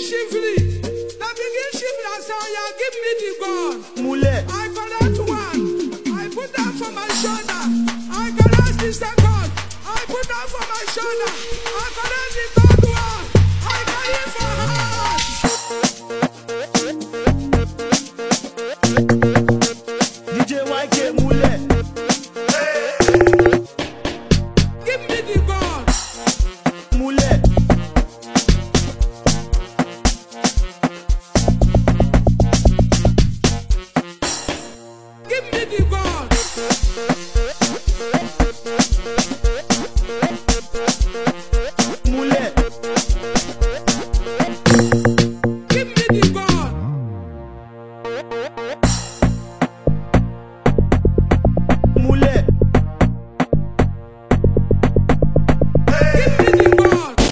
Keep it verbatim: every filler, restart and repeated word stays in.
shively. Now begin shively and say, oh yeah, give me the gun. Mule. I collect one. I put that for my shoulder. I collect the second. I put that for my shoulder. I collect the third.